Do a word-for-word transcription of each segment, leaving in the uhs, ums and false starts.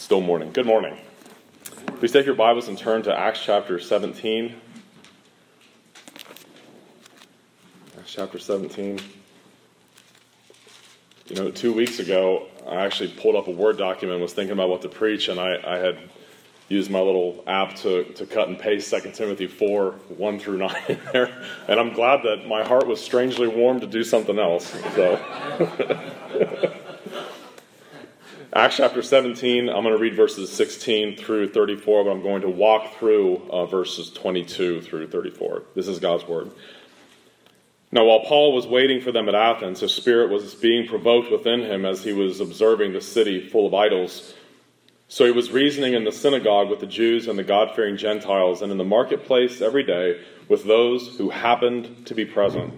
Still morning. Good morning. Please take your Bibles and turn to Acts chapter seventeen. Acts chapter seventeen. You know, two weeks ago, I actually pulled up a Word document and was thinking about what to preach, and I, I had used my little app to, to cut and paste Second Timothy four, one through nine in there. And I'm glad that my heart was strangely warm to do something else. So, Acts chapter seventeen, I'm going to read verses sixteen through thirty-four, but I'm going to walk through uh, verses twenty-two through thirty-four. This is God's Word. Now, while Paul was waiting for them at Athens, his spirit was being provoked within him as he was observing the city full of idols. So he was reasoning in the synagogue with the Jews and the God-fearing Gentiles, and in the marketplace every day with those who happened to be present.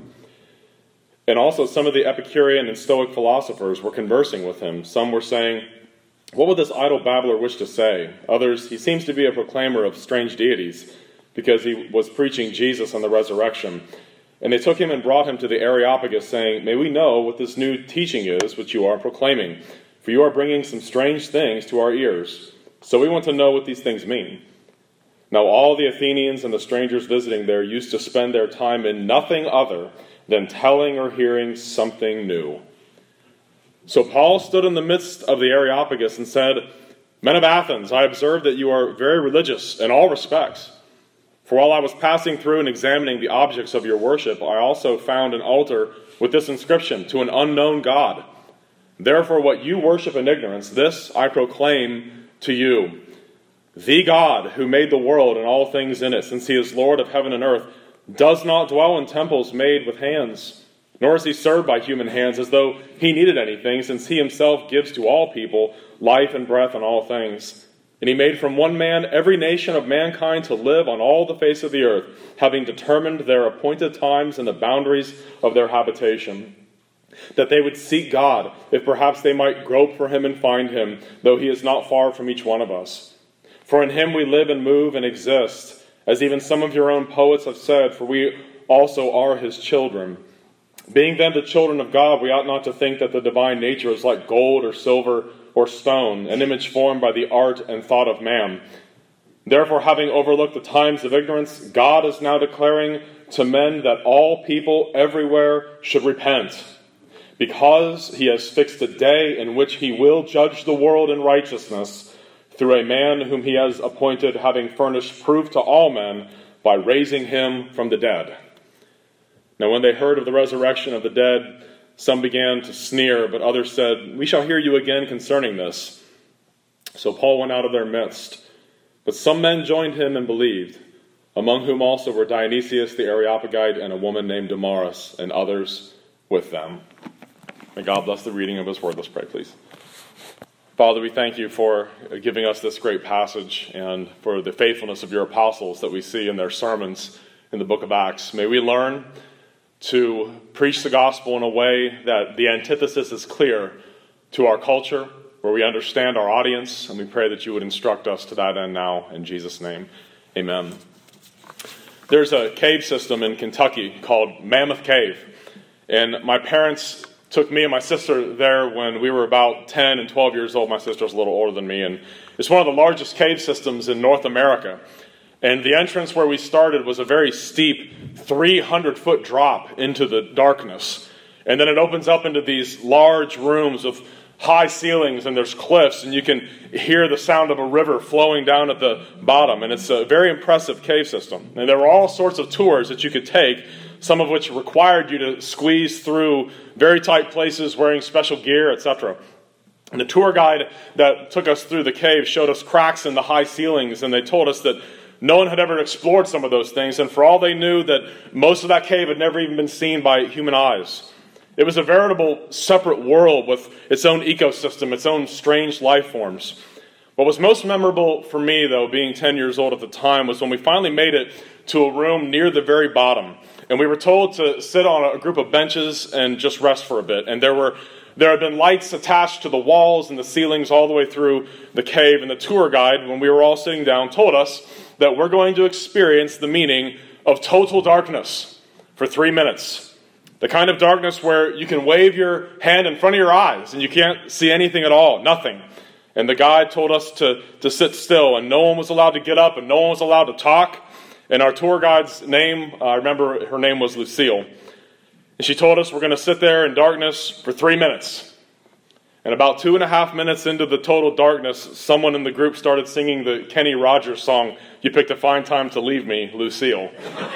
And also some of the Epicurean and Stoic philosophers were conversing with him. Some were saying, "What would this idle babbler wish to say?" Others, "He seems to be a proclaimer of strange deities," because he was preaching Jesus and the resurrection. And they took him and brought him to the Areopagus, saying, "May we know what this new teaching is which you are proclaiming? For you are bringing some strange things to our ears. So we want to know what these things mean." Now all the Athenians and the strangers visiting there used to spend their time in nothing other than telling or hearing something new. So Paul stood in the midst of the Areopagus and said, "Men of Athens, I observe that you are very religious in all respects. For while I was passing through and examining the objects of your worship, I also found an altar with this inscription, 'To an unknown God.' Therefore what you worship in ignorance, this I proclaim to you. The God who made the world and all things in it, since he is Lord of heaven and earth, does not dwell in temples made with hands, nor is he served by human hands as though he needed anything, since he himself gives to all people life and breath and all things. And he made from one man every nation of mankind to live on all the face of the earth, having determined their appointed times and the boundaries of their habitation, that they would seek God, if perhaps they might grope for him and find him, though he is not far from each one of us. For in him we live and move and exist, as even some of your own poets have said, for we also are his children. Being then the children of God, we ought not to think that the divine nature is like gold or silver or stone, an image formed by the art and thought of man. Therefore, having overlooked the times of ignorance, God is now declaring to men that all people everywhere should repent, because he has fixed a day in which he will judge the world in righteousness through a man whom he has appointed, having furnished proof to all men by raising him from the dead." Now when they heard of the resurrection of the dead, some began to sneer, but others said, "We shall hear you again concerning this." So Paul went out of their midst. But some men joined him and believed, among whom also were Dionysius the Areopagite and a woman named Damaris, and others with them. May God bless the reading of his word. Let's pray, please. Father, we thank you for giving us this great passage and for the faithfulness of your apostles that we see in their sermons in the book of Acts. May we learn to preach the gospel in a way that the antithesis is clear to our culture, where we understand our audience, and we pray that you would instruct us to that end now, in Jesus' name. Amen. There's a cave system in Kentucky called Mammoth Cave, and my parents took me and my sister there when we were about ten and twelve years old. My sister's a little older than me, and it's one of the largest cave systems in North America. And the entrance where we started was a very steep three hundred foot drop into the darkness. And then it opens up into these large rooms with high ceilings, and there's cliffs, and you can hear the sound of a river flowing down at the bottom. And it's a very impressive cave system. And there were all sorts of tours that you could take, some of which required you to squeeze through very tight places wearing special gear, et cetera. And the tour guide that took us through the cave showed us cracks in the high ceilings, and they told us that no one had ever explored some of those things, and for all they knew, that most of that cave had never even been seen by human eyes. It was a veritable separate world with its own ecosystem, its own strange life forms. What was most memorable for me, though, being ten years old at the time, was when we finally made it to a room near the very bottom. And we were told to sit on a group of benches and just rest for a bit. And there were there had been lights attached to the walls and the ceilings all the way through the cave. And the tour guide, when we were all sitting down, told us that we're going to experience the meaning of total darkness for three minutes. The kind of darkness where you can wave your hand in front of your eyes and you can't see anything at all, nothing. And the guide told us to, to sit still, and no one was allowed to get up, and no one was allowed to talk. And our tour guide's name, uh, I remember her name was Lucille. And she told us we're going to sit there in darkness for three minutes. And about two and a half minutes into the total darkness, someone in the group started singing the Kenny Rogers song, "You Picked a Fine Time to Leave Me, Lucille."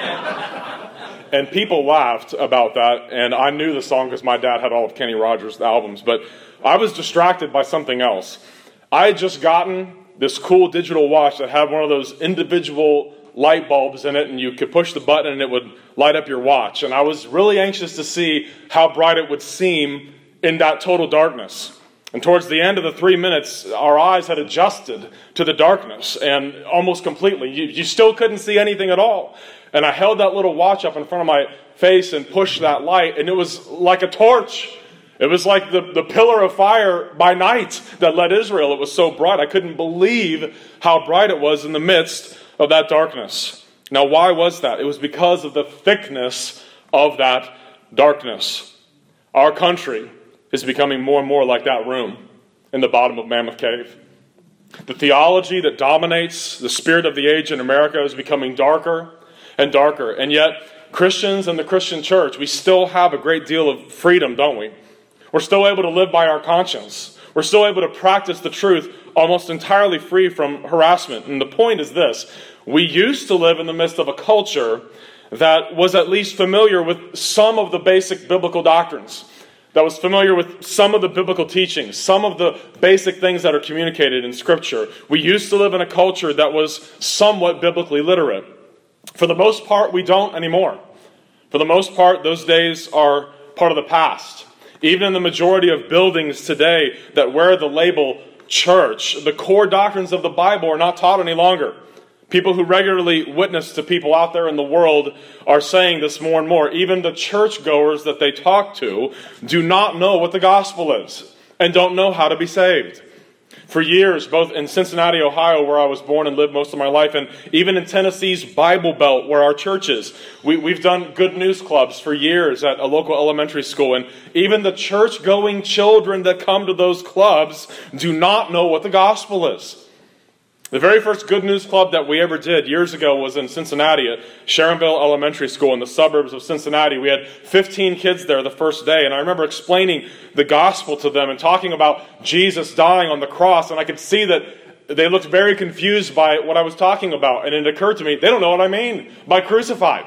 And people laughed about that, and I knew the song because my dad had all of Kenny Rogers' albums, but I was distracted by something else. I had just gotten this cool digital watch that had one of those individual light bulbs in it, and you could push the button and it would light up your watch. And I was really anxious to see how bright it would seem in that total darkness. And towards the end of the three minutes, our eyes had adjusted to the darkness, and almost completely. You, you still couldn't see anything at all. And I held that little watch up in front of my face and pushed that light, and it was like a torch. It was like the, the pillar of fire by night that led Israel. It was so bright. I couldn't believe how bright it was in the midst of that darkness. Now, why was that? It was because of the thickness of that darkness. Our country is becoming more and more like that room in the bottom of Mammoth Cave. The theology that dominates the spirit of the age in America is becoming darker and darker. And yet, Christians and the Christian church, we still have a great deal of freedom, don't we? We're still able to live by our conscience. We're still able to practice the truth almost entirely free from harassment. And the point is this: we used to live in the midst of a culture that was at least familiar with some of the basic biblical doctrines, that was familiar with some of the biblical teachings, some of the basic things that are communicated in Scripture. We used to live in a culture that was somewhat biblically literate. For the most part, we don't anymore. For the most part, those days are part of the past. Even in the majority of buildings today that wear the label church, the core doctrines of the Bible are not taught any longer. People who regularly witness to people out there in the world are saying this more and more. Even the churchgoers that they talk to do not know what the gospel is and don't know how to be saved. For years, both in Cincinnati, Ohio, where I was born and lived most of my life, and even in Tennessee's Bible Belt, where our church is, we, we've done good news clubs for years at a local elementary school. And even the church-going children that come to those clubs do not know what the gospel is. The very first Good News Club that we ever did years ago was in Cincinnati at Sharonville Elementary School in the suburbs of Cincinnati. We had fifteen kids there the first day, and I remember explaining the gospel to them and talking about Jesus dying on the cross, and I could see that they looked very confused by what I was talking about, and it occurred to me, they don't know what I mean by crucified.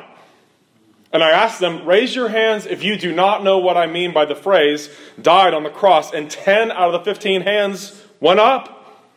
And I asked them, raise your hands if you do not know what I mean by the phrase, died on the cross, and ten out of the fifteen hands went up.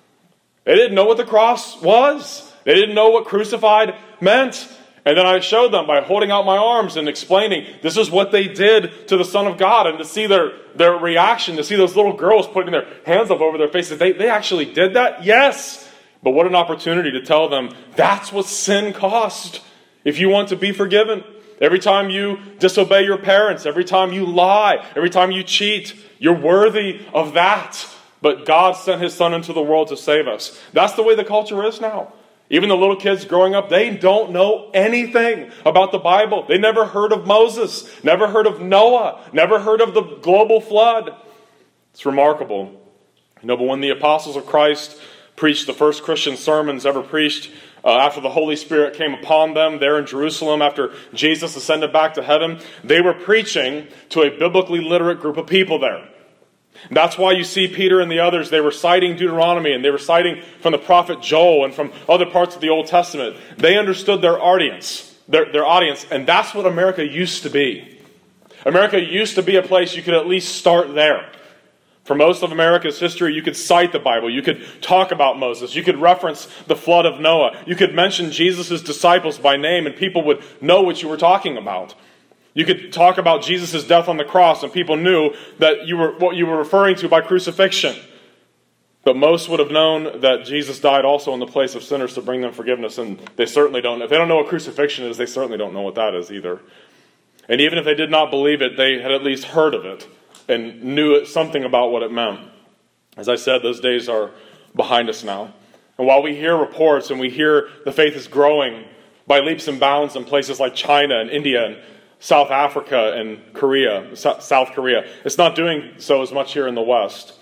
They didn't know what the cross was. They didn't know what crucified meant. And then I showed them by holding out my arms and explaining this is what they did to the Son of God. And to see their, their reaction, to see those little girls putting their hands up over their faces. They, they actually did that? Yes. But what an opportunity to tell them that's what sin cost. If you want to be forgiven. Every time you disobey your parents, every time you lie, every time you cheat, you're worthy of that. But God sent His Son into the world to save us. That's the way the culture is now. Even the little kids growing up, they don't know anything about the Bible. They never heard of Moses, never heard of Noah, never heard of the global flood. It's remarkable. You know, but when the apostles of Christ preached the first Christian sermons ever preached, uh, after the Holy Spirit came upon them there in Jerusalem, after Jesus ascended back to heaven, they were preaching to a biblically literate group of people there. That's why you see Peter and the others, they were citing Deuteronomy and they were citing from the prophet Joel and from other parts of the Old Testament. They understood their audience, their, their audience, and that's what America used to be. America used to be a place you could at least start there. For most of America's history, you could cite the Bible, you could talk about Moses, you could reference the flood of Noah, you could mention Jesus' disciples by name and people would know what you were talking about. You could talk about Jesus' death on the cross and people knew that you were what you were referring to by crucifixion. But most would have known that Jesus died also in the place of sinners to bring them forgiveness, and they certainly don't. If they don't know what crucifixion is, they certainly don't know what that is either. And even if they did not believe it, they had at least heard of it and knew something about what it meant. As I said, those days are behind us now. And while we hear reports and we hear the faith is growing by leaps and bounds in places like China and India and South Africa and Korea, South Korea. It's not doing so as much here in the West.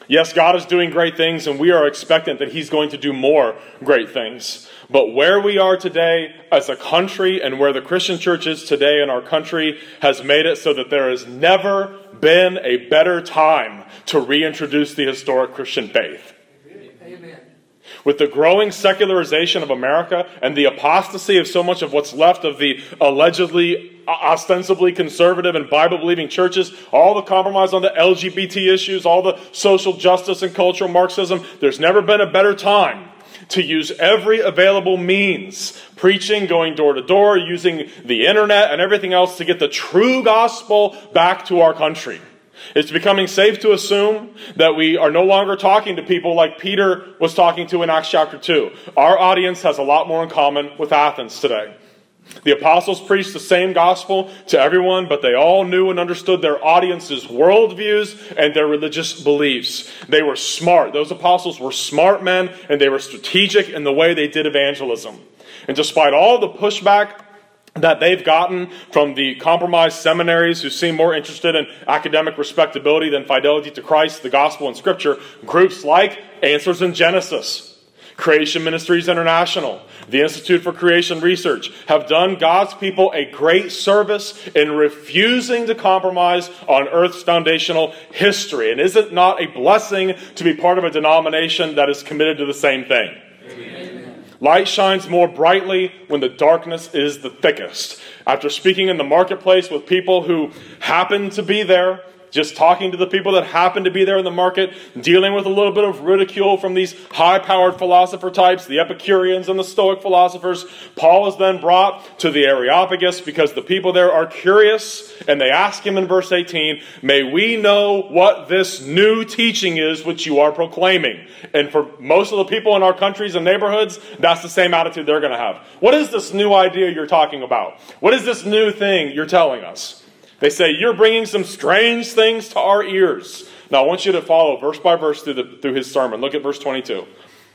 Yes, God is doing great things, and we are expectant that He's going to do more great things. But where we are today as a country and where the Christian church is today in our country has made it so that there has never been a better time to reintroduce the historic Christian faith. Amen. With the growing secularization of America and the apostasy of so much of what's left of the allegedly, ostensibly conservative and Bible-believing churches, all the compromise on the L G B T issues, all the social justice and cultural Marxism, there's never been a better time to use every available means, preaching, going door to door, using the internet and everything else to get the true gospel back to our country. It's becoming safe to assume that we are no longer talking to people like Peter was talking to in Acts chapter two. Our audience has a lot more in common with Athens today. The apostles preached the same gospel to everyone, but they all knew and understood their audience's worldviews and their religious beliefs. They were smart. Those apostles were smart men, and they were strategic in the way they did evangelism. And despite all the pushback that they've gotten from the compromised seminaries who seem more interested in academic respectability than fidelity to Christ, the gospel, and Scripture, groups like Answers in Genesis, Creation Ministries International, the Institute for Creation Research, have done God's people a great service in refusing to compromise on Earth's foundational history. And is it not a blessing to be part of a denomination that is committed to the same thing? Amen. Light shines more brightly when the darkness is the thickest. After speaking in the marketplace with people who happen to be there, just talking to the people that happen to be there in the market, dealing with a little bit of ridicule from these high-powered philosopher types, the Epicureans and the Stoic philosophers, Paul is then brought to the Areopagus because the people there are curious, and they ask him in verse eighteen, "May we know what this new teaching is which you are proclaiming?" And for most of the people in our countries and neighborhoods, that's the same attitude they're going to have. What is this new idea you're talking about? What is this new thing you're telling us? They say, "You're bringing some strange things to our ears." Now, I want you to follow verse by verse through, the, through his sermon. Look at verse twenty-two.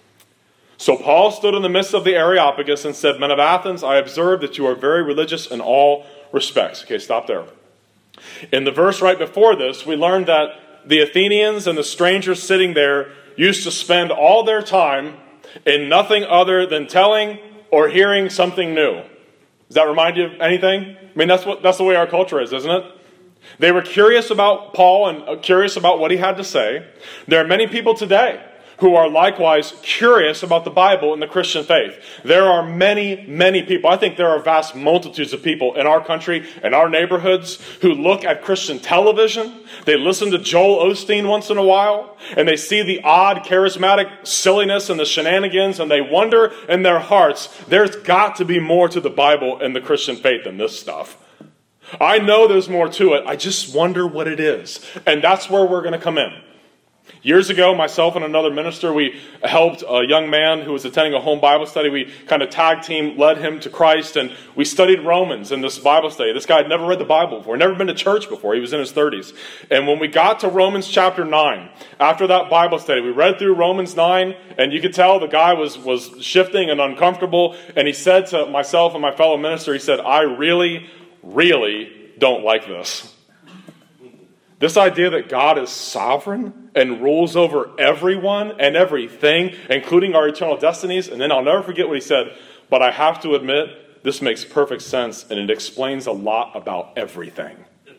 "So Paul stood in the midst of the Areopagus and said, 'Men of Athens, I observe that you are very religious in all respects.'" Okay, stop there. In the verse right before this, we learned that the Athenians and the strangers sitting there used to spend all their time in nothing other than telling or hearing something new. Does that remind you of anything? I mean, that's what that's the way our culture is, isn't it? They were curious about Paul and curious about what he had to say. There are many people today who are likewise curious about the Bible and the Christian faith. There are many, many people. I think there are vast multitudes of people in our country and our neighborhoods who look at Christian television. They listen to Joel Osteen once in a while, and they see the odd, charismatic silliness and the shenanigans, and they wonder in their hearts, there's got to be more to the Bible and the Christian faith than this stuff. I know there's more to it. I just wonder what it is. And that's where we're going to come in. Years ago, myself and another minister, we helped a young man who was attending a home Bible study. We kind of tag team led him to Christ, and we studied Romans in this Bible study. This guy had never read the Bible before, never been to church before. He was in his thirties. And when we got to Romans chapter nine, after that Bible study, we read through Romans nine, and you could tell the guy was, was shifting and uncomfortable. And he said to myself and my fellow minister, he said, "I really, really don't like this. This idea that God is sovereign and rules over everyone and everything, including our eternal destinies." And then I'll never forget what he said, "But I have to admit, this makes perfect sense, and it explains a lot about everything."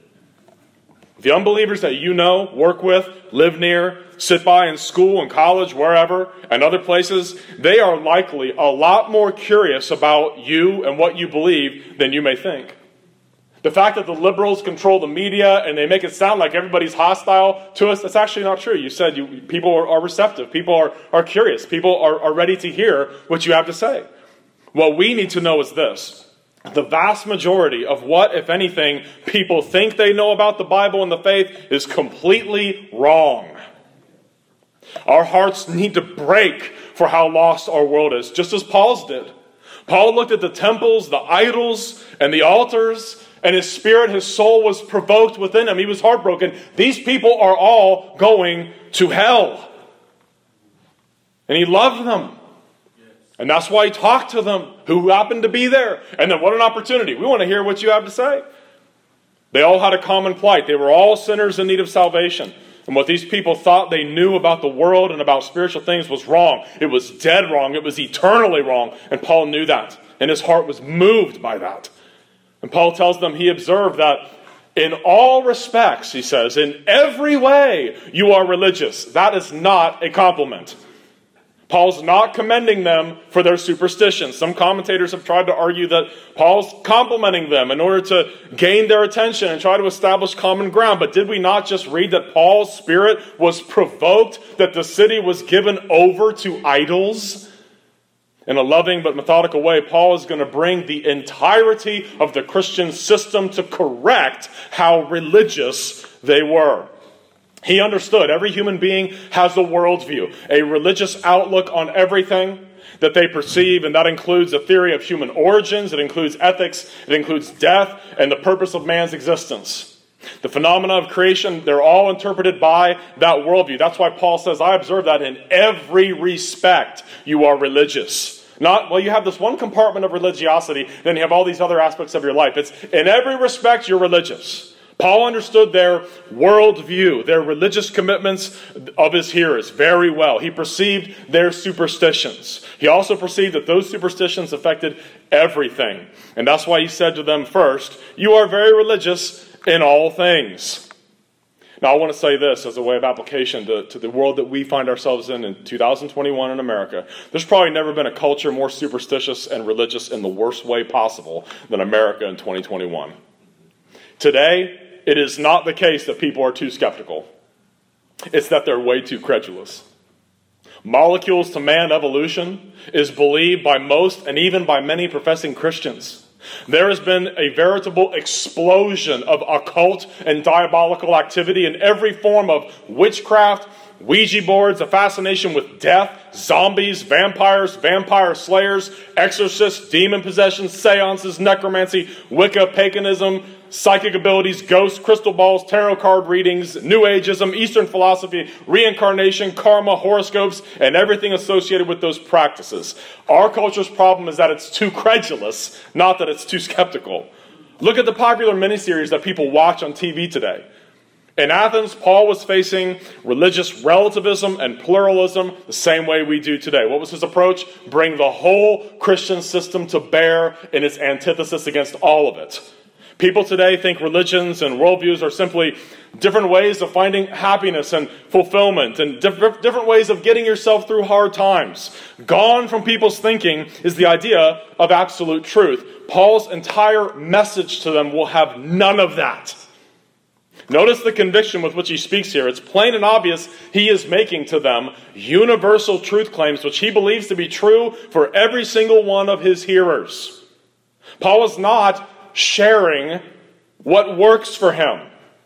The unbelievers that you know, work with, live near, sit by in school and college, wherever, and other places, they are likely a lot more curious about you and what you believe than you may think. The fact that the liberals control the media and they make it sound like everybody's hostile to us, that's actually not true. You said you, people are, are receptive. People are, are curious. People are, are ready to hear what you have to say. What we need to know is this. The vast majority of what, if anything, people think they know about the Bible and the faith is completely wrong. Our hearts need to break for how lost our world is, just as Paul's did. Paul looked at the temples, the idols, and the altars, and his spirit, his soul was provoked within him. He was heartbroken. These people are all going to hell. And he loved them. And that's why he talked to them who happened to be there. And then what an opportunity. We want to hear what you have to say. They all had a common plight. They were all sinners in need of salvation. And what these people thought they knew about the world and about spiritual things was wrong. It was dead wrong. It was eternally wrong. And Paul knew that. And his heart was moved by that. And Paul tells them he observed that in all respects, he says, in every way you are religious. That is not a compliment. Paul's not commending them for their superstitions. Some commentators have tried to argue that Paul's complimenting them in order to gain their attention and try to establish common ground. But did we not just read that Paul's spirit was provoked, that the city was given over to idols? In a loving but methodical way, Paul is going to bring the entirety of the Christian system to correct how religious they were. He understood every human being has a worldview, a religious outlook on everything that they perceive, and that includes a theory of human origins, it includes ethics, it includes death, and the purpose of man's existence. The phenomena of creation, they're all interpreted by that worldview. That's why Paul says, I observe that in every respect you are religious. Not, well, you have this one compartment of religiosity, then you have all these other aspects of your life. It's in every respect you're religious. Paul understood their worldview, their religious commitments of his hearers very well. He perceived their superstitions. He also perceived that those superstitions affected everything. And that's why he said to them first, you are very religious in all things. Now I want to say this as a way of application to, to the world that we find ourselves in in two thousand twenty-one in America. There's probably never been a culture more superstitious and religious in the worst way possible than America in twenty twenty-one. Today, it is not the case that people are too skeptical. It's that they're way too credulous. Molecules to man evolution is believed by most and even by many professing Christians. There has been a veritable explosion of occult and diabolical activity in every form of witchcraft, Ouija boards, a fascination with death, zombies, vampires, vampire slayers, exorcists, demon possession, seances, necromancy, Wicca, paganism, psychic abilities, ghosts, crystal balls, tarot card readings, New Ageism, Eastern philosophy, reincarnation, karma, horoscopes, and everything associated with those practices. Our culture's problem is that it's too credulous, not that it's too skeptical. Look at the popular miniseries that people watch on T V today. In Athens, Paul was facing religious relativism and pluralism the same way we do today. What was his approach? Bring the whole Christian system to bear in its antithesis against all of it. People today think religions and worldviews are simply different ways of finding happiness and fulfillment and diff- different ways of getting yourself through hard times. Gone from people's thinking is the idea of absolute truth. Paul's entire message to them will have none of that. Notice the conviction with which he speaks here. It's plain and obvious he is making to them universal truth claims which he believes to be true for every single one of his hearers. Paul is not sharing what works for him.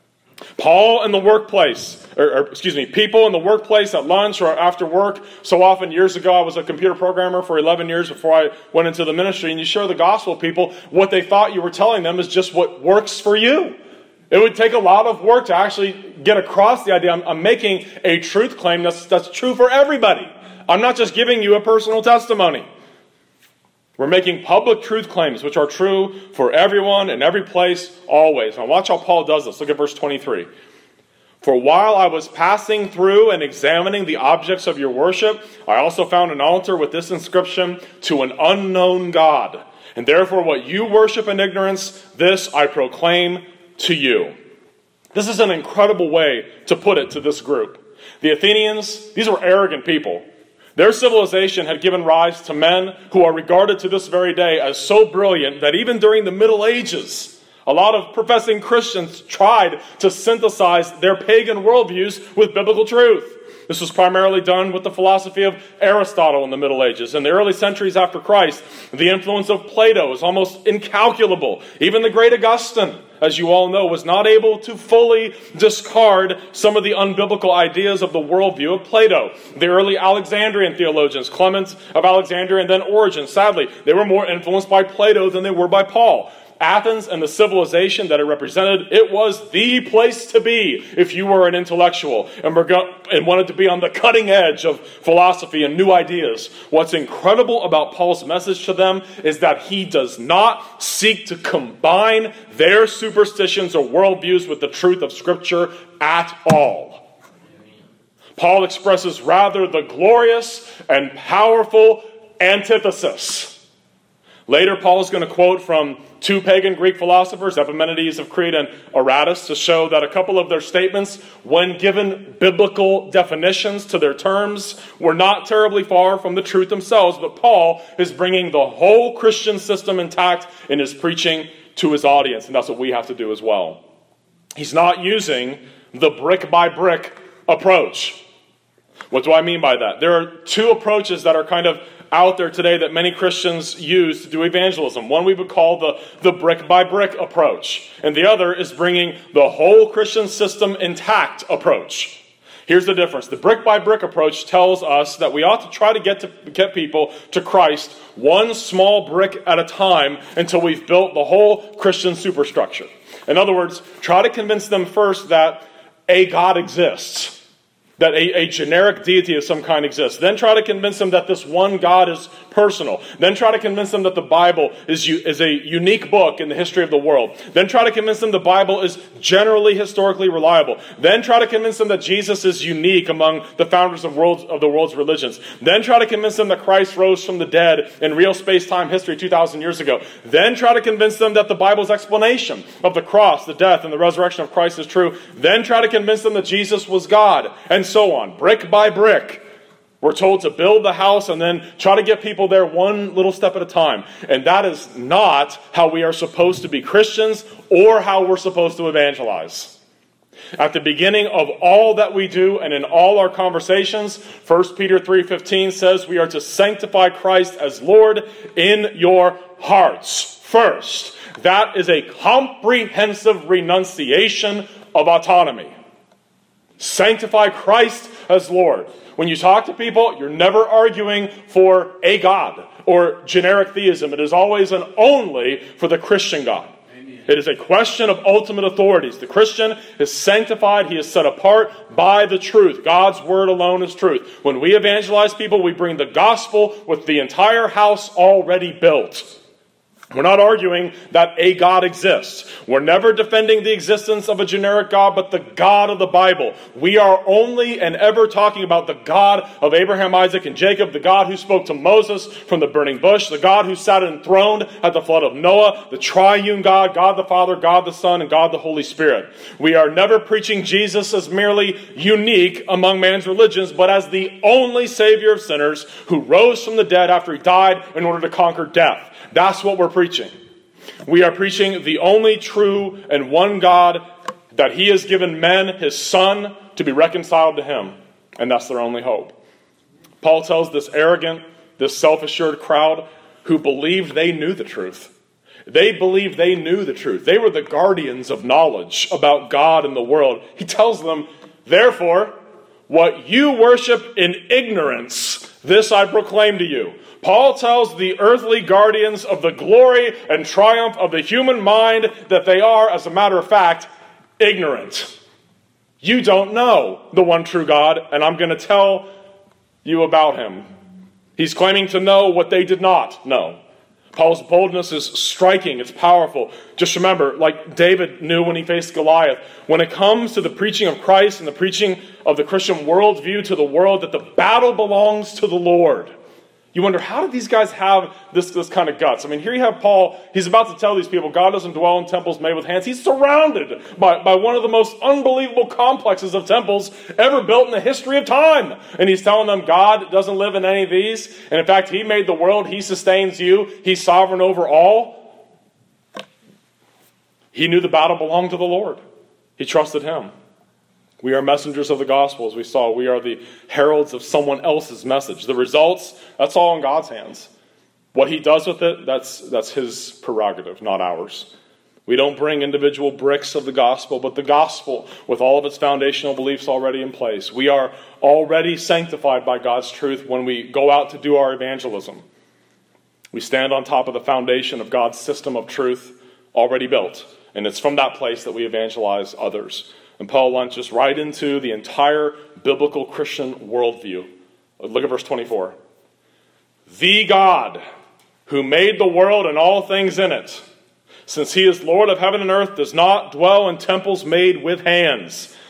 Paul in the workplace, or, or excuse me, people in the workplace at lunch or after work. So often, years ago, I was a computer programmer for eleven years before I went into the ministry, and you share the gospel with people, what they thought you were telling them is just what works for you. It would take a lot of work to actually get across the idea. I'm, I'm making a truth claim that's, that's true for everybody. I'm not just giving you a personal testimony. We're making public truth claims which are true for everyone in every place, always. Now watch how Paul does this. Look at verse twenty-three. For while I was passing through and examining the objects of your worship, I also found an altar with this inscription, to an unknown God. And therefore what you worship in ignorance, this I proclaim to you. This is an incredible way to put it to this group. The Athenians, these were arrogant people. Their civilization had given rise to men who are regarded to this very day as so brilliant that even during the Middle Ages, a lot of professing Christians tried to synthesize their pagan worldviews with biblical truth. This was primarily done with the philosophy of Aristotle in the Middle Ages. In the early centuries after Christ, the influence of Plato is almost incalculable. Even the great Augustine, as you all know, was not able to fully discard some of the unbiblical ideas of the worldview of Plato. The early Alexandrian theologians, Clement of Alexandria and then Origen, sadly, they were more influenced by Plato than they were by Paul. Athens and the civilization that it represented, it was the place to be if you were an intellectual and, were go- and wanted to be on the cutting edge of philosophy and new ideas. What's incredible about Paul's message to them is that he does not seek to combine their superstitions or worldviews with the truth of Scripture at all. Paul expresses rather the glorious and powerful antithesis. Later, Paul is going to quote from two pagan Greek philosophers, Epimenides of Crete and Aratus, to show that a couple of their statements, when given biblical definitions to their terms, were not terribly far from the truth themselves. But Paul is bringing the whole Christian system intact in his preaching to his audience, and that's what we have to do as well. He's not using the brick-by-brick approach. What do I mean by that? There are two approaches that are kind of out there today that many Christians use to do evangelism. One we would call the, the brick-by-brick approach, and the other is bringing the whole Christian system intact approach. Here's the difference. The brick-by-brick approach tells us that we ought to try to get to get people to Christ one small brick at a time until we've built the whole Christian superstructure. In other words, try to convince them first that a God exists, that a, a generic deity of some kind exists. Then try to convince them that this one God is personal. Then try to convince them that the Bible is, is a unique book in the history of the world. Then try to convince them the Bible is generally historically reliable. Then try to convince them that Jesus is unique among the founders of, worlds, of the world's religions. Then try to convince them that Christ rose from the dead in real space-time history two thousand years ago. Then try to convince them that the Bible's explanation of the cross, the death, and the resurrection of Christ is true. Then try to convince them that Jesus was God, and so on, brick by brick. We're told to build the house and then try to get people there one little step at a time. And that is not how we are supposed to be Christians or how we're supposed to evangelize. At the beginning of all that we do and in all our conversations, First Peter three fifteen says we are to sanctify Christ as Lord in your hearts first. That is a comprehensive renunciation of autonomy. Sanctify Christ as Lord. When you talk to people, you're never arguing for a God or generic theism. It is always and only for the Christian God. Amen. It is a question of ultimate authorities. The Christian is sanctified. He is set apart by the truth. God's word alone is truth. When we evangelize people, we bring the gospel with the entire house already built. We're not arguing that a God exists. We're never defending the existence of a generic God, but the God of the Bible. We are only and ever talking about the God of Abraham, Isaac, and Jacob, the God who spoke to Moses from the burning bush, the God who sat enthroned at the flood of Noah, the triune God, God the Father, God the Son, and God the Holy Spirit. We are never preaching Jesus as merely unique among man's religions, but as the only Savior of sinners who rose from the dead after he died in order to conquer death. That's what we're preaching. We are preaching the only true and one God, that he has given men, his Son, to be reconciled to him. And that's their only hope. Paul tells this arrogant, this self-assured crowd who believed they knew the truth. They believed they knew the truth. They were the guardians of knowledge about God and the world. He tells them, therefore, what you worship in ignorance, this I proclaim to you. Paul tells the earthly guardians of the glory and triumph of the human mind that they are, as a matter of fact, ignorant. You don't know the one true God, and I'm going to tell you about him. He's claiming to know what they did not know. Paul's boldness is striking. It's powerful. Just remember, like David knew when he faced Goliath, when it comes to the preaching of Christ and the preaching of the Christian worldview to the world, that the battle belongs to the Lord. You wonder, how did these guys have this, this kind of guts? I mean, here you have Paul. He's about to tell these people God doesn't dwell in temples made with hands. He's surrounded by, by one of the most unbelievable complexes of temples ever built in the history of time. And he's telling them God doesn't live in any of these. And in fact, he made the world. He sustains you. He's sovereign over all. He knew the battle belonged to the Lord. He trusted him. We are messengers of the gospel, as we saw. We are the heralds of someone else's message. The results, that's all in God's hands. What he does with it, that's, that's his prerogative, not ours. We don't bring individual bricks of the gospel, but the gospel with all of its foundational beliefs already in place. We are already sanctified by God's truth when we go out to do our evangelism. We stand on top of the foundation of God's system of truth already built. And it's from that place that we evangelize others. And Paul launches right into the entire biblical Christian worldview. Look at verse twenty-four. The God who made the world and all things in it, since he is Lord of heaven and earth, does not dwell in temples made with hands,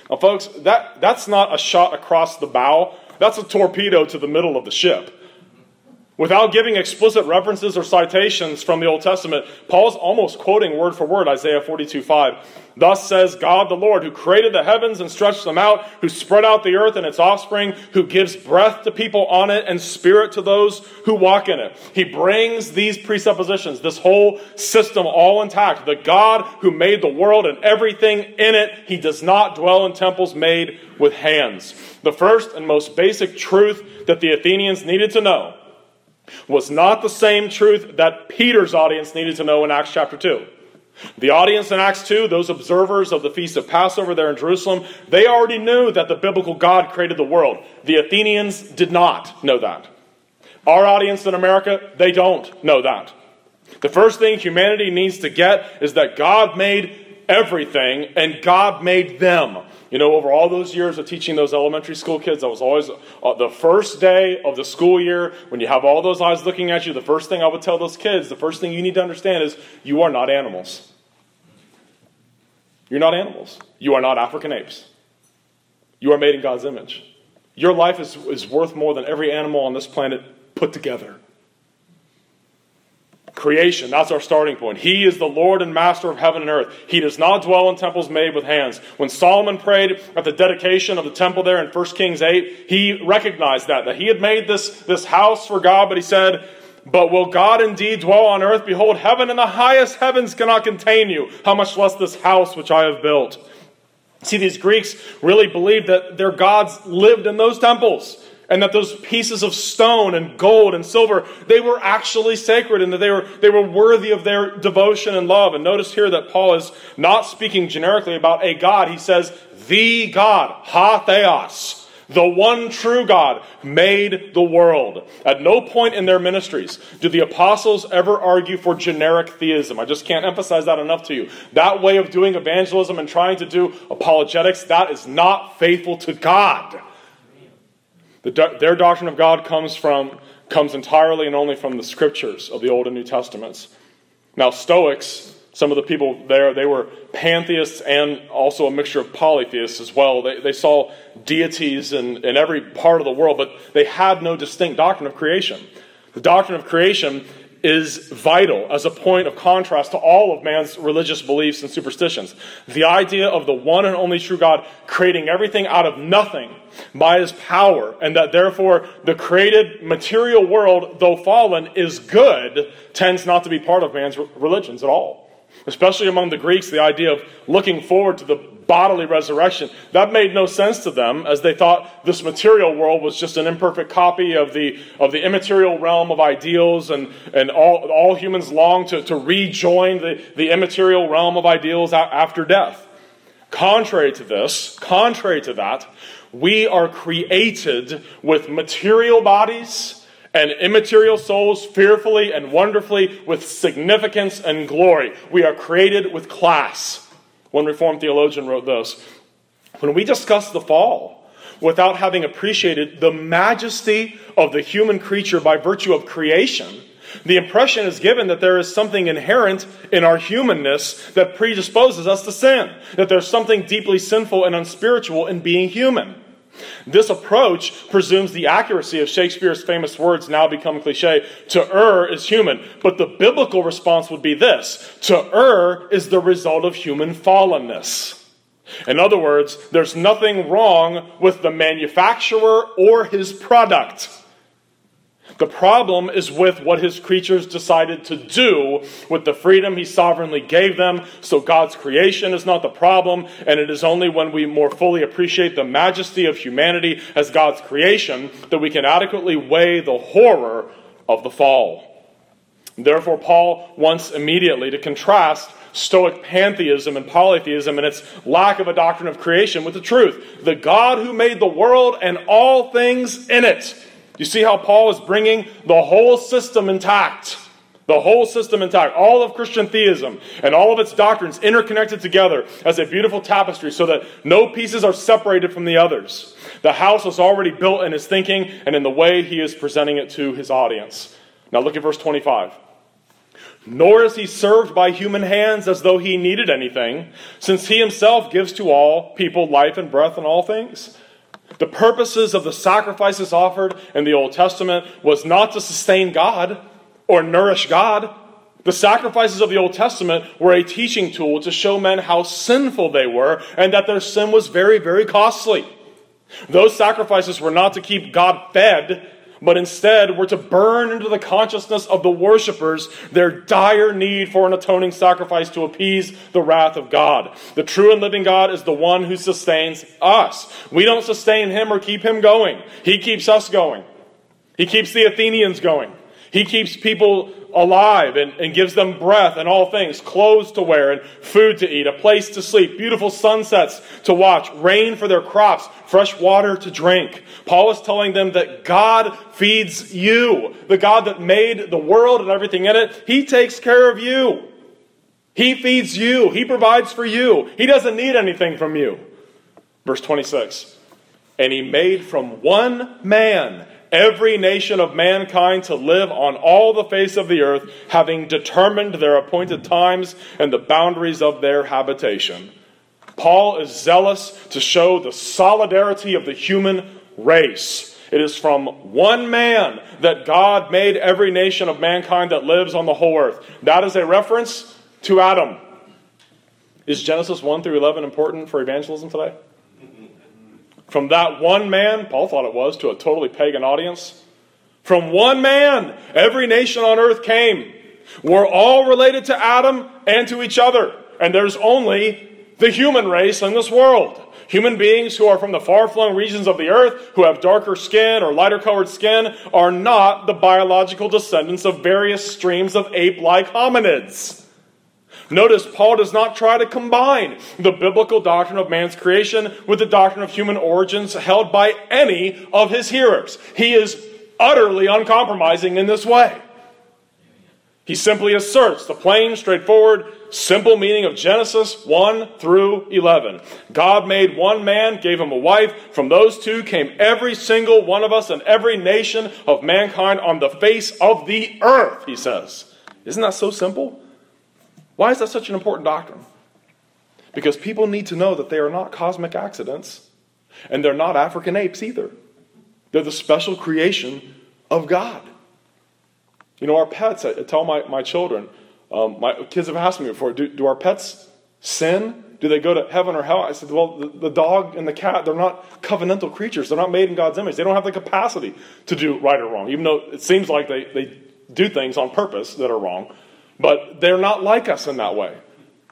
Now, folks, that, that's not a shot across the bow. That's a torpedo to the middle of the ship. Without giving explicit references or citations from the Old Testament, Paul's almost quoting word for word Isaiah forty-two five. Thus says God the Lord, who created the heavens and stretched them out, who spread out the earth and its offspring, who gives breath to people on it and spirit to those who walk in it. He brings these presuppositions, this whole system all intact. The God who made the world and everything in it, he does not dwell in temples made with hands. The first and most basic truth that the Athenians needed to know was not the same truth that Peter's audience needed to know in Acts chapter two. The audience in Acts two, those observers of the Feast of Passover there in Jerusalem, they already knew that the biblical God created the world. The Athenians did not know that. Our audience in America, they don't know that. The first thing humanity needs to get is that God made everything and God made them. You know, over all those years of teaching those elementary school kids, that was always uh, the first day of the school year, when you have all those eyes looking at you, the first thing I would tell those kids, the first thing you need to understand is you are not animals. You're not animals. You are not African apes. You are made in God's image. Your life is, is worth more than every animal on this planet put together. Creation, that's our starting point. He is the Lord and Master of heaven and earth. He does not dwell in temples made with hands. When Solomon prayed at the dedication of the temple there in First Kings eight, he recognized that, that he had made this, this house for God, but he said, but will God indeed dwell on earth? Behold, heaven and the highest heavens cannot contain you. How much less this house which I have built? See, these Greeks really believed that their gods lived in those temples. And that those pieces of stone and gold and silver, they were actually sacred and that they were, they were worthy of their devotion and love. And notice here that Paul is not speaking generically about a God. He says, the God, ha theos, the one true God, made the world. At no point in their ministries do the apostles ever argue for generic theism. I just can't emphasize that enough to you. That way of doing evangelism and trying to do apologetics, that is not faithful to God. The, their doctrine of God comes from comes entirely and only from the scriptures of the Old and New Testaments. Now, Stoics, some of the people there, they were pantheists and also a mixture of polytheists as well. They, they saw deities in, in every part of the world, but they had no distinct doctrine of creation. The doctrine of creation is vital as a point of contrast to all of man's religious beliefs and superstitions. The idea of the one and only true God creating everything out of nothing by his power, and that therefore the created material world, though fallen, is good, tends not to be part of man's religions at all. Especially among the Greeks, the idea of looking forward to the bodily resurrection, that made no sense to them, as they thought this material world was just an imperfect copy of the of the immaterial realm of ideals, and, and all, all humans long to, to rejoin the, the immaterial realm of ideals after death. Contrary to this, contrary to that, we are created with material bodies and immaterial souls, fearfully and wonderfully, with significance and glory. We are created with class. One Reformed theologian wrote this: when we discuss the fall without having appreciated the majesty of the human creature by virtue of creation, the impression is given that there is something inherent in our humanness that predisposes us to sin, that there's something deeply sinful and unspiritual in being human. This approach presumes the accuracy of Shakespeare's famous words, now become cliche: to err is human. But the biblical response would be this: to err is the result of human fallenness. In other words, there's nothing wrong with the manufacturer or his product. The problem is with what his creatures decided to do with the freedom he sovereignly gave them. So God's creation is not the problem, and it is only when we more fully appreciate the majesty of humanity as God's creation that we can adequately weigh the horror of the fall. Therefore, Paul wants immediately to contrast Stoic pantheism and polytheism and its lack of a doctrine of creation with the truth. The God who made the world and all things in it. You see how Paul is bringing the whole system intact. The whole system intact. All of Christian theism and all of its doctrines interconnected together as a beautiful tapestry so that no pieces are separated from the others. The house is already built in his thinking and in the way he is presenting it to his audience. Now look at verse twenty-five. nor is he served by human hands as though he needed anything, since he himself gives to all people life and breath and all things. The purposes of the sacrifices offered in the Old Testament was not to sustain God or nourish God. The sacrifices of the Old Testament were a teaching tool to show men how sinful they were and that their sin was very, very costly. Those sacrifices were not to keep God fed, but instead were to burn into the consciousness of the worshipers their dire need for an atoning sacrifice to appease the wrath of God. The true and living God is the one who sustains us. We don't sustain him or keep him going. He keeps us going. He keeps the Athenians going. He keeps people alive and, and gives them breath and all things, clothes to wear and food to eat, a place to sleep, beautiful sunsets to watch, rain for their crops, fresh water to drink. Paul is telling them that God feeds you. The God that made the world and everything in it, he takes care of you. He feeds you. He provides for you. He doesn't need anything from you. Verse twenty-six, and he made from one man every nation of mankind to live on all the face of the earth, having determined their appointed times and the boundaries of their habitation. Paul is zealous to show the solidarity of the human race. It is from one man that God made every nation of mankind that lives on the whole earth. That is a reference to Adam. Is Genesis one through eleven important for evangelism today? From that one man, Paul thought it was, to a totally pagan audience. From one man, every nation on earth came. We're all related to Adam and to each other. And there's only the human race in this world. Human beings who are from the far-flung regions of the earth, who have darker skin or lighter-colored skin, are not the biological descendants of various streams of ape-like hominids. Notice, Paul does not try to combine the biblical doctrine of man's creation with the doctrine of human origins held by any of his hearers. He is utterly uncompromising in this way. He simply asserts the plain, straightforward, simple meaning of Genesis one through eleven. God made one man, gave him a wife. From those two came every single one of us and every nation of mankind on the face of the earth, he says. Isn't that so simple? Why is that such an important doctrine? Because people need to know that they are not cosmic accidents, and they're not African apes either. They're the special creation of God. You know, our pets, I tell my, my children, um, my kids have asked me before, do, do our pets sin? Do they go to heaven or hell? I said, well, the, the dog and the cat, they're not covenantal creatures. They're not made in God's image. They don't have the capacity to do right or wrong, even though it seems like they, they do things on purpose that are wrong. But they're not like us in that way.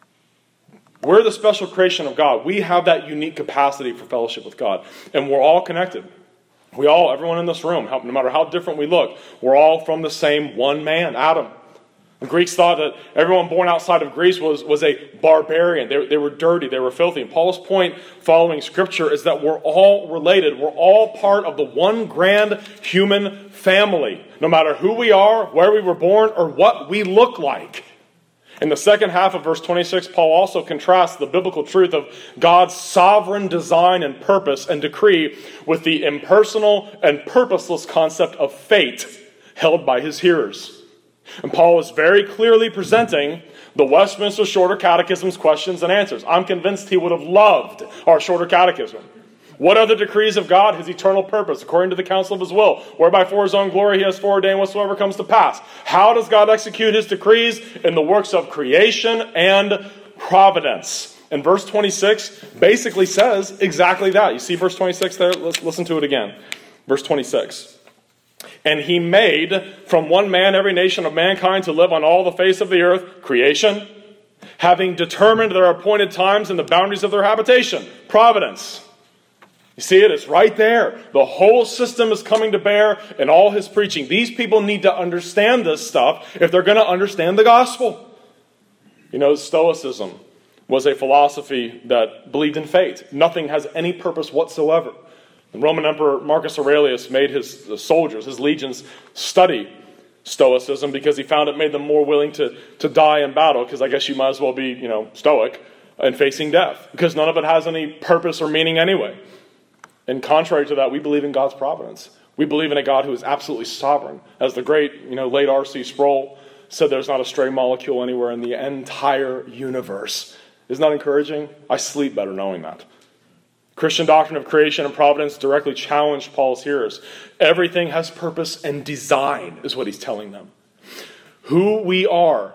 We're the special creation of God. We have that unique capacity for fellowship with God. And we're all connected. We all, everyone in this room, no matter how different we look, we're all from the same one man, Adam. The Greeks thought that everyone born outside of Greece was, was a barbarian. They, they were dirty. They were filthy. And Paul's point following Scripture is that we're all related. We're all part of the one grand human family, no matter who we are, where we were born, or what we look like. In the second half of verse twenty-six, Paul also contrasts the biblical truth of God's sovereign design and purpose and decree with the impersonal and purposeless concept of fate held by his hearers. And Paul is very clearly presenting the Westminster Shorter Catechism's questions and answers. I'm convinced he would have loved our Shorter Catechism. What are the decrees of God, his eternal purpose, according to the counsel of his will, whereby for his own glory he has foreordained whatsoever comes to pass? How does God execute his decrees? In the works of creation and providence. And verse twenty-six basically says exactly that. You see verse twenty-six there? Let's listen to it again. Verse twenty-six. And he made from one man every nation of mankind to live on all the face of the earth, creation, having determined their appointed times and the boundaries of their habitation, providence. You see it? It's right there. The whole system is coming to bear in all his preaching. These people need to understand this stuff if they're going to understand the gospel. You know, Stoicism was a philosophy that believed in fate. Nothing has any purpose whatsoever. The Roman Emperor Marcus Aurelius made his soldiers, his legions, study Stoicism because he found it made them more willing to, to die in battle, because I guess you might as well be, you know, stoic in facing death, because none of it has any purpose or meaning anyway. And contrary to that, we believe in God's providence. We believe in a God who is absolutely sovereign. As the great, you know, late R C Sproul said there's not a stray molecule anywhere in the entire universe. Isn't that encouraging? I sleep better knowing that. Christian doctrine of creation and providence directly challenged Paul's hearers. Everything has purpose and design, is what he's telling them. Who we are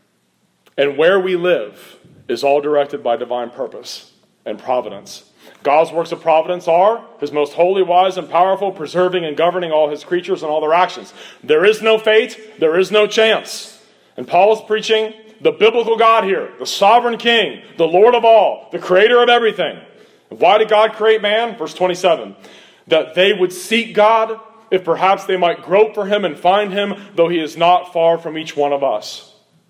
and where we live is all directed by divine purpose and providence. God's works of providence are his most holy, wise, and powerful, preserving and governing all his creatures and all their actions. There is no fate, there is no chance. And Paul is preaching the biblical God here, the sovereign king, the Lord of all, the creator of everything. Why did God create man? Verse twenty-seven. That they would seek God, if perhaps they might grope for him and find him, though he is not far from each one of us.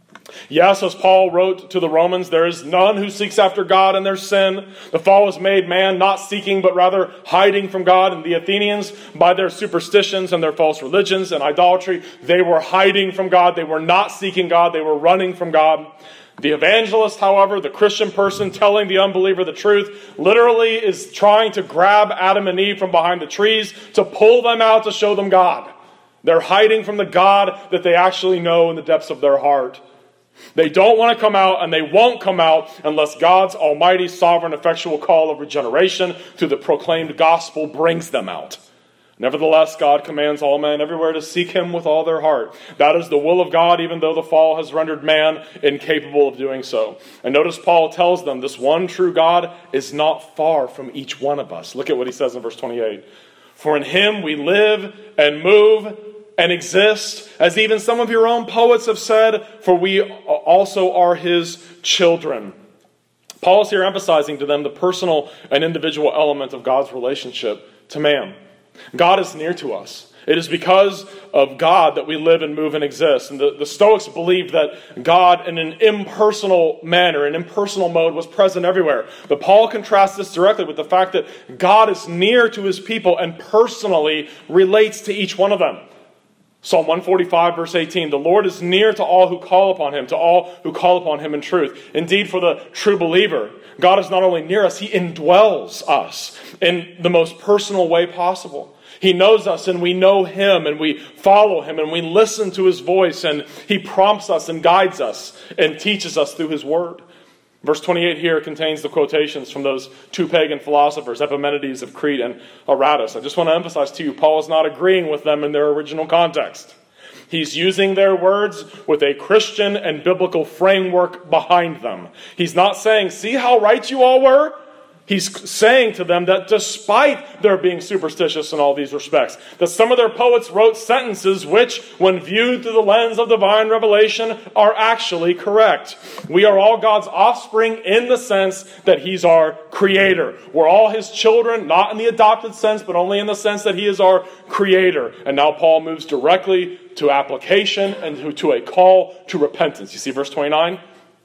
Yes, as Paul wrote to the Romans, there is none who seeks after God in their sin. The fall has made man not seeking, but rather hiding from God. And the Athenians, by their superstitions and their false religions and idolatry, they were hiding from God. They were not seeking God. They were running from God. The evangelist, however, the Christian person telling the unbeliever the truth, literally is trying to grab Adam and Eve from behind the trees to pull them out to show them God. They're hiding from the God that they actually know in the depths of their heart. They don't want to come out, and they won't come out unless God's almighty, sovereign, effectual call of regeneration through the proclaimed gospel brings them out. Nevertheless, God commands all men everywhere to seek him with all their heart. That is the will of God, even though the fall has rendered man incapable of doing so. And notice Paul tells them this one true God is not far from each one of us. Look at what he says in verse twenty-eight. For in him we live and move and exist, as even some of your own poets have said, for we also are his children. Paul is here emphasizing to them the personal and individual element of God's relationship to man. God is near to us. It is because of God that we live and move and exist. And the, the Stoics believed that God in an impersonal manner, an impersonal mode, was present everywhere. But Paul contrasts this directly with the fact that God is near to his people and personally relates to each one of them. Psalm one forty-five, verse eighteen, the Lord is near to all who call upon him, to all who call upon him in truth. Indeed, for the true believer, God is not only near us, he indwells us in the most personal way possible. He knows us and we know him and we follow him and we listen to his voice and he prompts us and guides us and teaches us through his word. Verse twenty-eight here contains the quotations from those two pagan philosophers, Epimenides of Crete and Aratus. I just want to emphasize to you, Paul is not agreeing with them in their original context. He's using their words with a Christian and biblical framework behind them. He's not saying, see how right you all were? He's saying to them that despite their being superstitious in all these respects, that some of their poets wrote sentences which, when viewed through the lens of divine revelation, are actually correct. We are all God's offspring in the sense that he's our creator. We're all his children, not in the adopted sense, but only in the sense that he is our creator. And now Paul moves directly to application and to, to a call to repentance. You see verse twenty-nine?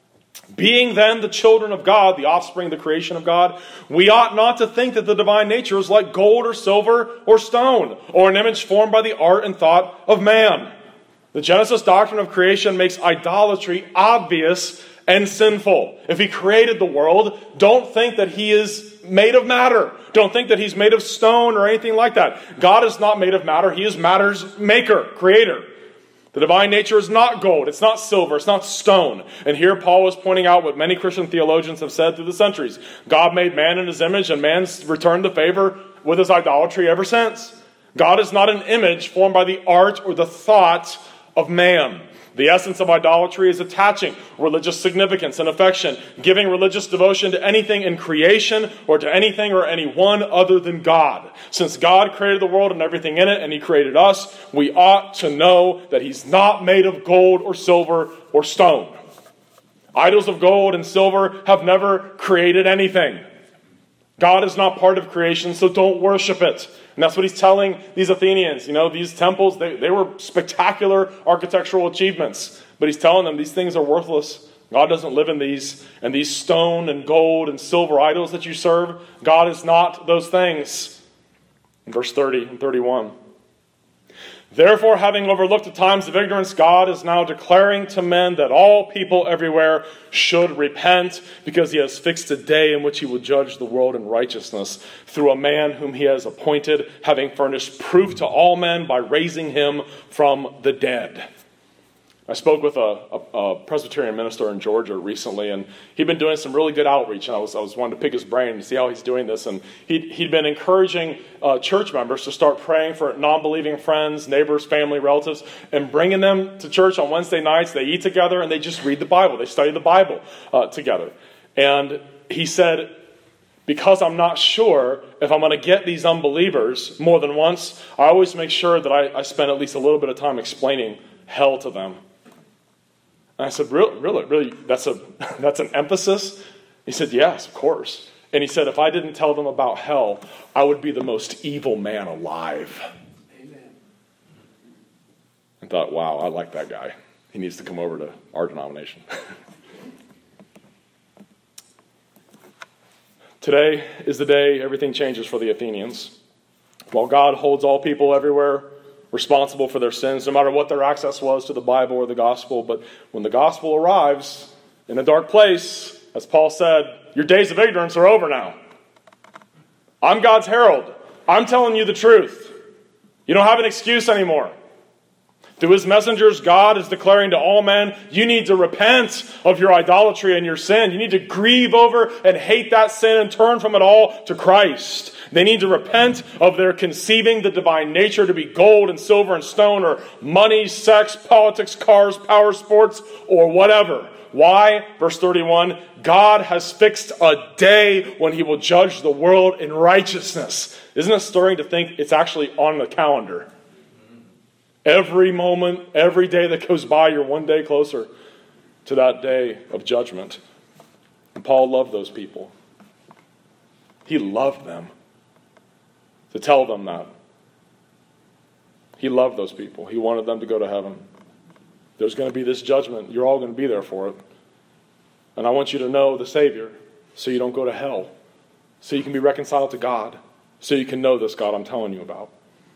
Being then the children of God, the offspring, the creation of God, we ought not to think that the divine nature is like gold or silver or stone, or an image formed by the art and thought of man. The Genesis doctrine of creation makes idolatry obvious and sinful. If he created the world, don't think that he is made of matter. Don't think that he's made of stone or anything like that. God is not made of matter. He is matter's maker, creator. The divine nature is not gold, it's not silver, it's not stone. And here Paul is pointing out what many Christian theologians have said through the centuries. God made man in his image, and man's returned the favor with his idolatry ever since. God is not an image formed by the art or the thought of man. The essence of idolatry is attaching religious significance and affection, giving religious devotion to anything in creation or to anything or anyone other than God. Since God created the world and everything in it, and he created us, we ought to know that he's not made of gold or silver or stone. Idols of gold and silver have never created anything. God is not part of creation, so don't worship it. And that's what he's telling these Athenians. You know, these temples, they, they were spectacular architectural achievements. But he's telling them these things are worthless. God doesn't live in these. And these stone and gold and silver idols that you serve, God is not those things. In verse thirty and thirty-one. Therefore, having overlooked the times of ignorance, God is now declaring to men that all people everywhere should repent, because he has fixed a day in which he will judge the world in righteousness through a man whom he has appointed, having furnished proof to all men by raising him from the dead. I spoke with a, a, a Presbyterian minister in Georgia recently, and he'd been doing some really good outreach, and I was I was wanting to pick his brain and see how he's doing this. And he'd, he'd been encouraging uh, church members to start praying for non-believing friends, neighbors, family, relatives, and bringing them to church on Wednesday nights. They eat together, and they just read the Bible. They study the Bible uh, together. And he said, because I'm not sure if I'm going to get these unbelievers more than once, I always make sure that I, I spend at least a little bit of time explaining hell to them. And I said, really, really, really, that's a that's an emphasis? He said, yes, of course. And he said, if I didn't tell them about hell, I would be the most evil man alive. Amen. I thought, wow, I like that guy. He needs to come over to our denomination. Today is the day everything changes for the Athenians. While God holds all people everywhere responsible for their sins, no matter what their access was to the Bible or the gospel. But when the gospel arrives in a dark place, as Paul said, your days of ignorance are over now. I'm God's herald. I'm telling you the truth. You don't have an excuse anymore. Through his messengers, God is declaring to all men, you need to repent of your idolatry and your sin. You need to grieve over and hate that sin and turn from it all to Christ. They need to repent of their conceiving the divine nature to be gold and silver and stone, or money, sex, politics, cars, power, sports, or whatever. Why? Verse thirty-one, God has fixed a day when he will judge the world in righteousness. Isn't it stirring to think it's actually on the calendar? Every moment, every day that goes by, you're one day closer to that day of judgment. And Paul loved those people. He loved them. To tell them that. He loved those people. He wanted them to go to heaven. There's going to be this judgment. You're all going to be there for it. And I want you to know the Savior so you don't go to hell. So you can be reconciled to God. So you can know this God I'm telling you about.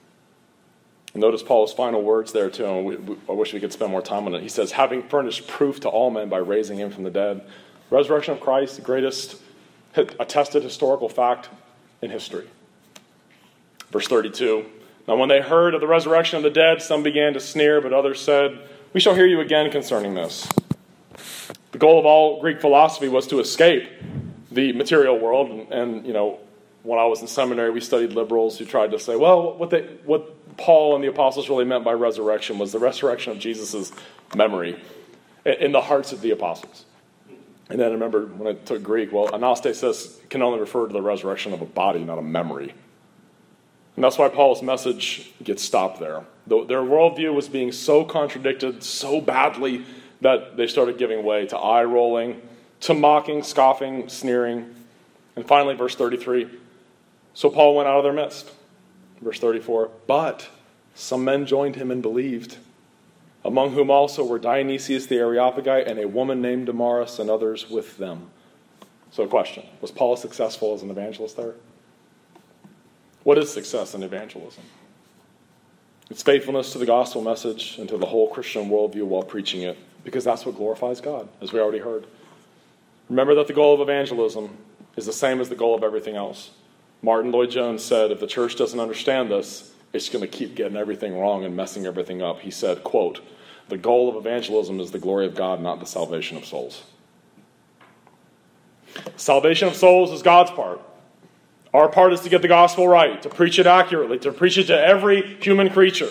And notice Paul's final words there too. And we, we, I wish we could spend more time on it. He says, having furnished proof to all men by raising him from the dead. Resurrection of Christ, the greatest attested historical fact in history. Verse thirty-two, now when they heard of the resurrection of the dead, some began to sneer, but others said, we shall hear you again concerning this. The goal of all Greek philosophy was to escape the material world. And, and you know, when I was in seminary, we studied liberals who tried to say, well, what they, what Paul and the apostles really meant by resurrection was the resurrection of Jesus' memory in the hearts of the apostles. And then I remember when I took Greek, well, anastasis can only refer to the resurrection of a body, not a memory. And that's why Paul's message gets stopped there. Their worldview was being so contradicted so badly that they started giving way to eye-rolling, to mocking, scoffing, sneering. And finally, verse thirty-three, so Paul went out of their midst. Verse thirty-four, but some men joined him and believed, among whom also were Dionysius the Areopagite and a woman named Damaris and others with them. So a question, was Paul successful as an evangelist there? What is success in evangelism? It's faithfulness to the gospel message and to the whole Christian worldview while preaching it, because that's what glorifies God, as we already heard. Remember that the goal of evangelism is the same as the goal of everything else. Martin Lloyd-Jones said, if the church doesn't understand this, it's going to keep getting everything wrong and messing everything up. He said, quote, the goal of evangelism is the glory of God, not the salvation of souls. Salvation of souls is God's part. Our part is to get the gospel right, to preach it accurately, to preach it to every human creature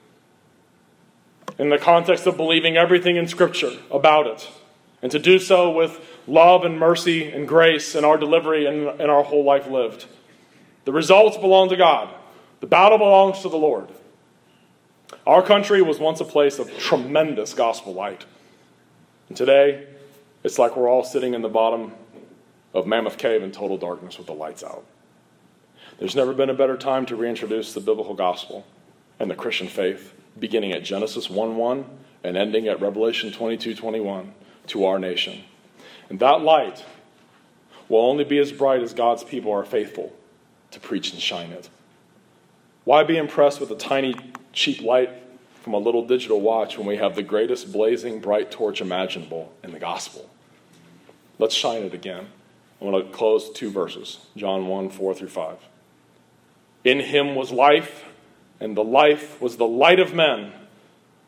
in the context of believing everything in Scripture about it, and to do so with love and mercy and grace in our delivery and in our whole life lived. The results belong to God. The battle belongs to the Lord. Our country was once a place of tremendous gospel light. And today, it's like we're all sitting in the bottom of Mammoth Cave in total darkness with the lights out. There's never been a better time to reintroduce the biblical gospel and the Christian faith, beginning at Genesis one one and ending at Revelation twenty-two twenty-one, to our nation. And that light will only be as bright as God's people are faithful to preach and shine it. Why be impressed with a tiny, cheap light from a little digital watch when we have the greatest blazing bright torch imaginable in the gospel? Let's shine it again. I want to close two verses, John one, four through five. In him was life, and the life was the light of men.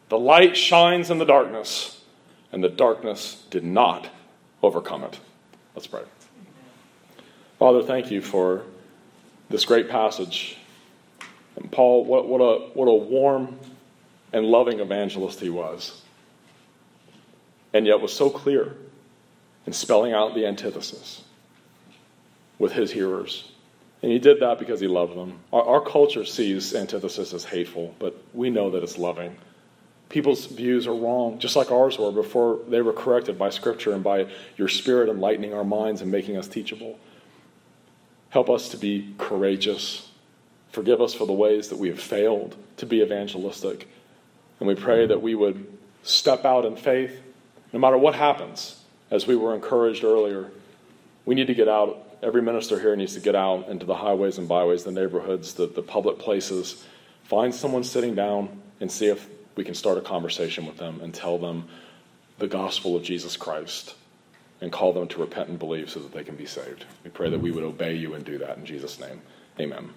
The light shines in the darkness, and the darkness did not overcome it. Let's pray. Father, thank you for this great passage. And Paul, what, what a what a warm and loving evangelist he was. And yet was so clear in spelling out the antithesis with his hearers. And he did that because he loved them. Our, our culture sees antithesis as hateful, but we know that it's loving. People's views are wrong, just like ours were before they were corrected by Scripture and by your Spirit enlightening our minds and making us teachable. Help us to be courageous. Forgive us for the ways that we have failed to be evangelistic. And we pray that we would step out in faith, no matter what happens. As we were encouraged earlier, we need to get out. Every minister here needs to get out into the highways and byways, the neighborhoods, the, the public places. Find someone sitting down and see if we can start a conversation with them and tell them the gospel of Jesus Christ and call them to repent and believe so that they can be saved. We pray that we would obey you and do that in Jesus' name. Amen.